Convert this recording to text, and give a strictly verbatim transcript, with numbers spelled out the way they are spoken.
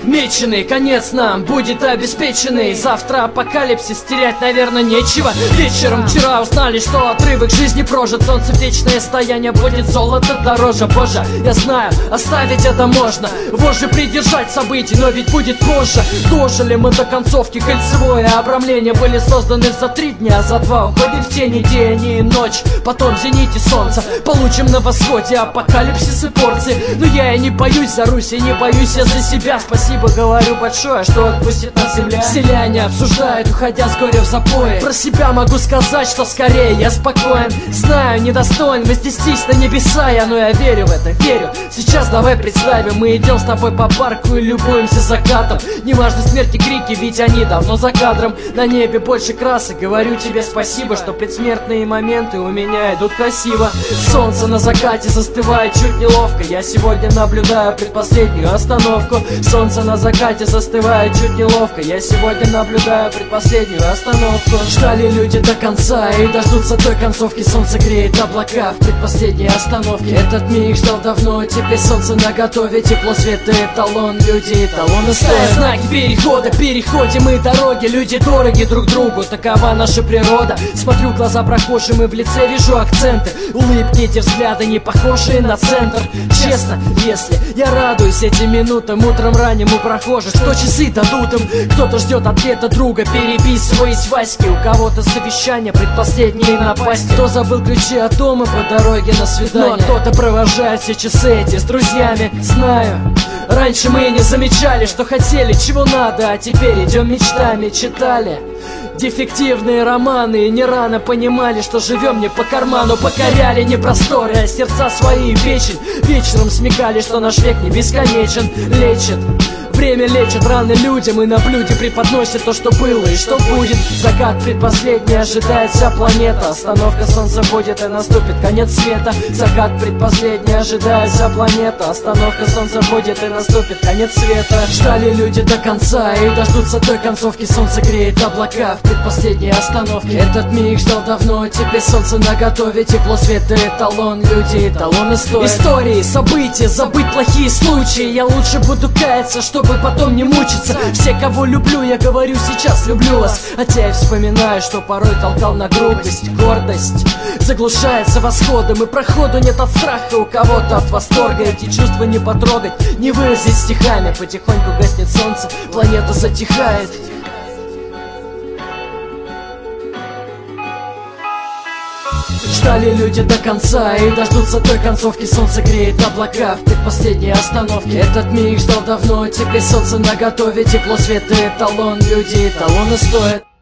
Меченый конец нам будет обеспеченный. Завтра апокалипсис, терять, наверное, нечего. Вечером вчера узнали, что отрывок жизни прожит. Солнце вечное стояние, будет золото дороже. Боже, я знаю, оставить это можно, вожжи придержать событий, но ведь будет позже. Дожили мы до концовки, кольцевое обрамление были созданы за три дня, за два уходит в тени день и ночь. Потом в зените солнца получим на восходе апокалипсис и порции. Но я и не боюсь за Русь, и не боюсь я за себя. Спасибо говорю большое, что отпустит нас земля. Селяне обсуждают, уходя с горя в запое. Про себя могу сказать, что скорее я спокоен. Знаю, недостоин вознестись на небеса я, но я верю в это, верю. Сейчас давай представим, мы идем с тобой по парку и любуемся закатом. Неважно смерти, крики, ведь они давно за кадром. На небе больше красок, говорю тебе спасибо, что предсмертные моменты у меня идут красиво. Солнце на закате застывает чуть неловко, я сегодня наблюдаю предпоследнюю остановку. Солнце на закате застывает чуть неловко, я сегодня наблюдаю предпоследнюю остановку. Ждали люди до конца и дождутся той концовки. Солнце греет облака в предпоследней остановке. Этот миг ждал давно, теперь солнце наготове. Тепло, свет и эталон, люди эталоны стоят. Знаки перехода, переходим мы дороги. Люди дороги друг другу, такова наша природа. Смотрю в глаза прохожим и в лице вижу акценты. Улыбки, эти взгляды не похожие на центр. Честно, если я радуюсь этим минутам, утром ранним у прохожих, что часы дадут им. Кто-то ждет ответа друга, переписываясь Васьки. У кого-то совещание, предпоследние напасти. Кто забыл ключи от дома по дороге на свидание. Ну а кто-то провожает все часы эти с друзьями. Знаю, раньше мы не замечали, что хотели, чего надо, а теперь идем мечтами. Читали дефективные романы и не рано понимали, что живем не по карману. Покоряли не просторы, а сердца свои и печень. Вечером смекали, что наш век не бесконечен. Лечит, время лечит раны людям и на блюде преподносит то, что было и что будет. Закат предпоследний ожидает вся планета. Остановка солнца будет и наступит конец света. Закат предпоследний ожидает вся планета. Остановка солнца будет и наступит конец света. Ждали люди до конца и дождутся той концовки. Солнце греет облака в предпоследней остановке. Этот миг ждал давно, теперь солнце наготове. Тепло, свет и эталон, люди эталоны стоят. Истории, события, забыть плохие случаи. Я лучше буду каяться, чтобы потом не мучиться. Все, кого люблю, я говорю сейчас люблю вас. Хотя я вспоминаю, что порой толкал на грубость. Гордость заглушается восходом, и проходу нет от страха, у кого-то от восторга. Эти чувства не потрогать, не выразить стихами. Потихоньку гаснет солнце, планета затихает. Ждали люди до конца и дождутся той концовки. Солнце греет облака в предпоследней остановке. Этот миг ждал давно, теперь солнце наготове. Тепло, свет и эталон, люди эталоны стоят.